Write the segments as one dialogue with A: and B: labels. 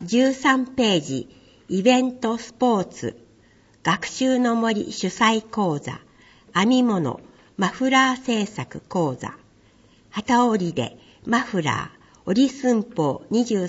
A: 13ページ、イベントスポーツ、学習の森主催講座、編み物、マフラー製作講座、機織りでマフラー、折り寸法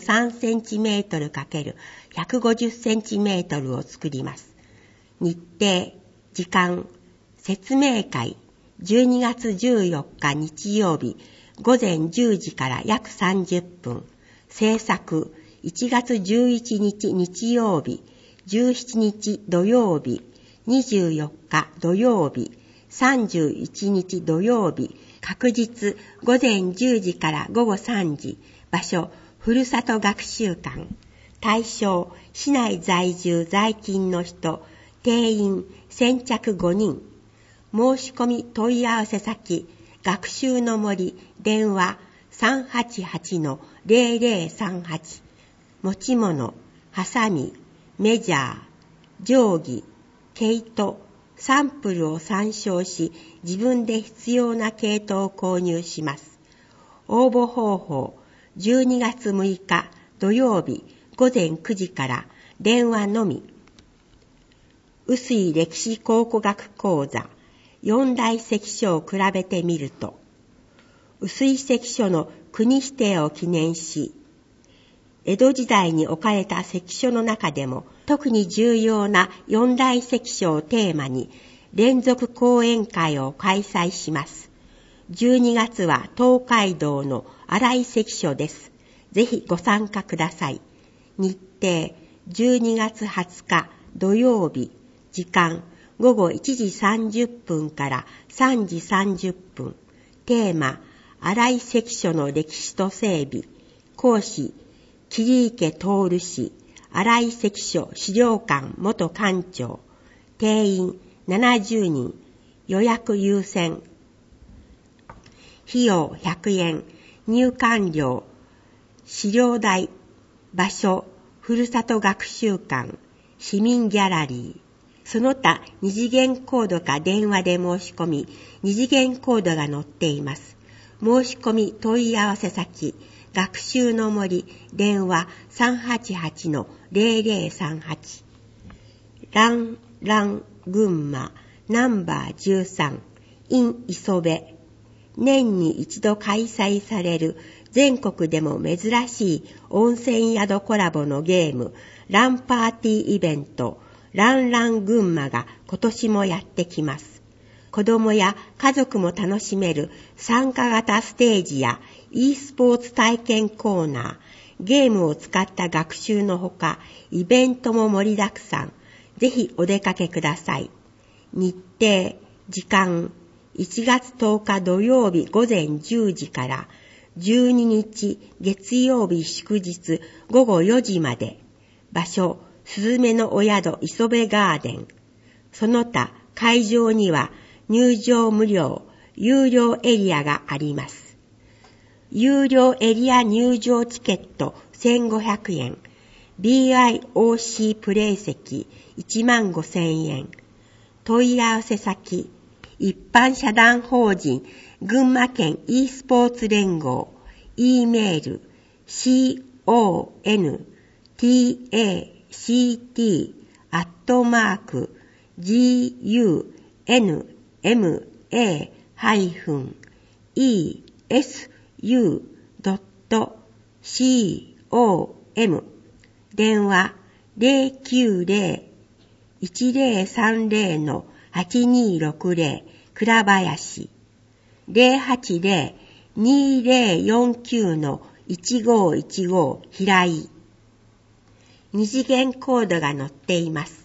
A: 23cm×150cm を作ります。日程、時間、説明会、12月14日日曜日、午前10時から約30分。制作、1月11日日曜日、17日土曜日、24日土曜日、31日土曜日、確日午前10時から午後3時、場所、ふるさと学習館。対象、市内在住在勤の人、定員先着5人。申し込み問い合わせ先、学習の森、電話 388-0038。持ち物、ハサミ、メジャー、定規、毛糸、サンプルを参照し、自分で必要な毛糸を購入します。応募方法、12月6日土曜日午前9時から電話のみ。臼井歴史考古学講座、四大関所を比べてみると、臼井関所の国指定を記念し、江戸時代に置かれた関所の中でも特に重要な四大関所をテーマに連続講演会を開催します。12月は東海道の新井関所です。ぜひご参加ください。日程、12月20日土曜日、時間、午後1時30分から3時30分。テーマ、新井関所の歴史と整備。講師、桐池徹氏、新井関所資料館元館長。定員70人。予約優先。費用100円。入館料。資料代。場所、ふるさと学習館。市民ギャラリー。その他二次元コードか電話で申し込み、二次元コードが載っています。申し込み問い合わせ先、学習の森、電話 388-0038。ラン群馬ナンバー13 in 磯部。年に一度開催される全国でも珍しい温泉宿コラボのゲーム、ランパーティーイベント、ラン群馬が今年もやってきます。子供や家族も楽しめる参加型ステージや e スポーツ体験コーナー、ゲームを使った学習のほか、イベントも盛りだくさん。ぜひお出かけください。日程、時間、1月10日土曜日午前10時から12日月曜日祝日午後4時まで。場所、すずめのお宿磯部ガーデン。その他会場には入場無料、有料エリアがあります。有料エリア入場チケット1500円。BIOC プレイ席15000円。問い合わせ先、一般社団法人群馬県 e スポーツ連合。E メール contact@gunma-esu.com。 電話 090-1030-8260 倉林 080-2049-1515 平井。二次元コードが載っています。